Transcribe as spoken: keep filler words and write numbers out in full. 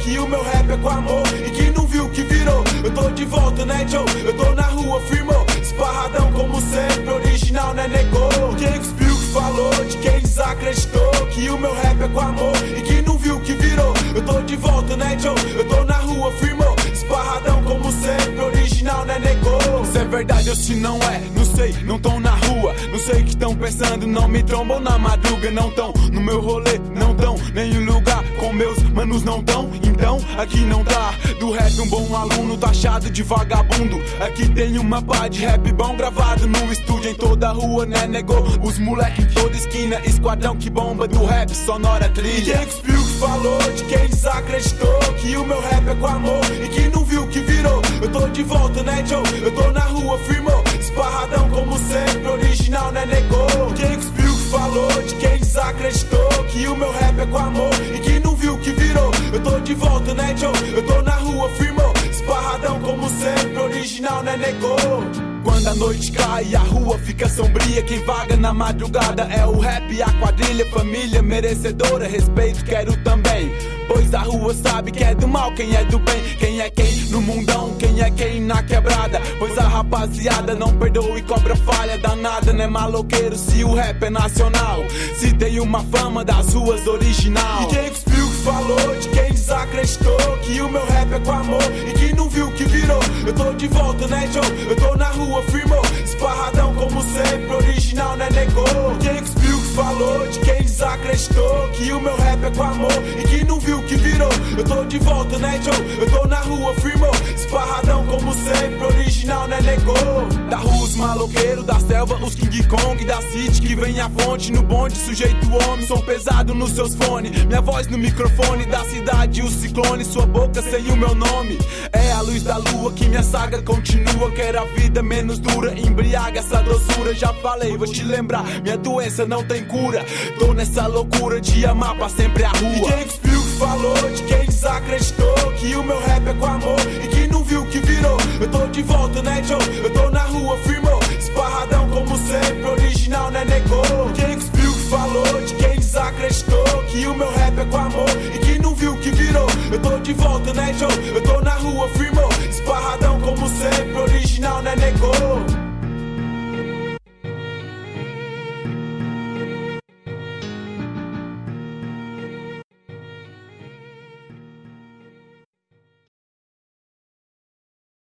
que o meu rap é com amor e que não viu que virou. Eu tô de volta, né, Joe? Eu tô na rua, firmou. Esparradão como sempre, original, né, negou. Quem cuspiu que falou, de quem desacreditou que o meu rap é com amor e que não viu que virou. Eu tô de volta, né, Joe? Eu tô na rua, firmou. Esparradão como sempre, original, né, negou. Se é verdade ou se não é, não sei, não tão na rua. Não sei o que tão pensando, não me trombam na madruga. Não tão no meu rolê, não tão nenhum lugar com meus manos não tão. Então, aqui não tá do rap um bom aluno taxado de vagabundo. Aqui tem uma pá de rap bom gravado no estúdio em toda a rua, né, negou. Os moleque em toda esquina, esquadrão que bomba do rap, sonora trilha. E quem cuspiu que falou, de quem desacreditou que o meu rap é com amor e que não viu que virou. Eu tô de volta, né, Joe? Eu tô na rua, firmou. Esparradão como sempre, original, né, negou. Quem cuspiu que falou, de quem desacreditou que o meu rap é com amor e que não viu que virou. Eu tô de volta, né, Joe? Eu tô na rua, firmou. Esparradão como sempre, original, né, negou. Quando a noite cai e a rua fica sombria, quem vaga na madrugada é o rap e a quadrilha. Família merecedora, respeito quero também, pois a rua sabe que é do mal, quem é do bem. Quem é quem no mundão, quem é quem na quebrada. Pois a rapaziada não perdoa e cobra falha danada. Não é maloqueiro se o rap é nacional, se tem uma fama das ruas original. E quem cuspiu que falou, de quem desacreditou que o meu rap é com amor e que não viu que virou. Eu tô de volta, né, Joe? Eu tô na rua, firmou. Esparradão como sempre, original, né, negou. Quem cuspiu que falou, de quem desacreditou que o meu rap é com amor e que não viu que virou. Eu tô de volta, né, Joe? Eu tô na rua, firmou. Esparradão como sempre, original, né, negou. Da rua os maloqueiros, da selva os King Kong, da city que vem a fonte no bonde, sujeito homem, som pesado nos seus fones, minha voz no microfone, da cidade o ciclone, sua boca sem o meu nome. É a luz da lua que minha saga continua, quero a vida menos dura, embriaga essa doçura. Já falei, vou te lembrar, minha doença não tem cura, tô nessa loucura de amar pra sempre a rua. E quem cuspiu que falou, de quem desacreditou que o meu rap é com amor e que não viu que virou. Eu tô de volta, né, Joe? Eu tô na rua, firmou. Esparradão como sempre, original, né, negou. Quem cuspiu que falou, de quem desacreditou que o meu rap é com amor e que não viu que virou. Eu tô de volta, né, Joe?